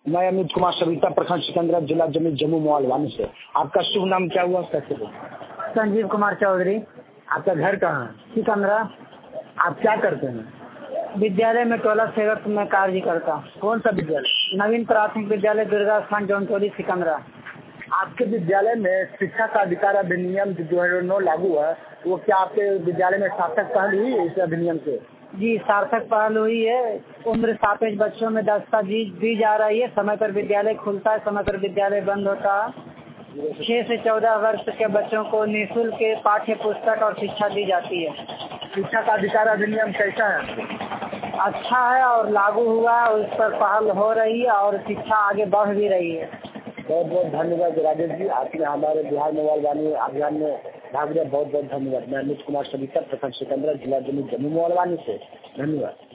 मैं अमित कुमार सविता, प्रखंड सिकंदरा, जिला जम्मू मोहालवानी से। आपका शुभ नाम क्या हुआ? कैसे? संजीव कुमार चौधरी। आपका घर कहाँ है? सिकंदरा। आप क्या करते हैं? विद्यालय में टोला सेवक में कार्य करता हूँ। कौन सा विद्यालय? नवीन प्राथमिक विद्यालय दुर्गा स्थान जौनटोली सिकंदरा। आपके विद्यालय में शिक्षा का अधिकार अधिनियम 2009 लागू है, वो क्या आपके विद्यालय में सार्थक पहल हुई है इस अधिनियम से? जी, सार्थक पहल हुई है। उम्र सापेक्ष बच्चों में दस्ता दी जा रही है। समय पर विद्यालय खुलता है, समय पर विद्यालय बंद होता है। 6 से 14 वर्ष के बच्चों को निःशुल्क पाठ्य पुस्तक और शिक्षा दी जाती है। शिक्षा का अधिकार अधिनियम कैसा है? अच्छा है और लागू हुआ है, उस पर पहल हो रही है और शिक्षा आगे बढ़ भी रही है। बहुत बहुत धन्यवाद राजेश जी, आपने हमारे बिहार मोबाइल अभियान में भाग लिया। बहुत बहुत धन्यवाद। मैं अमित कुमार सविता, प्रखंड सिकंदरा, जिला जम्मू मोहालवानी से। धन्यवाद।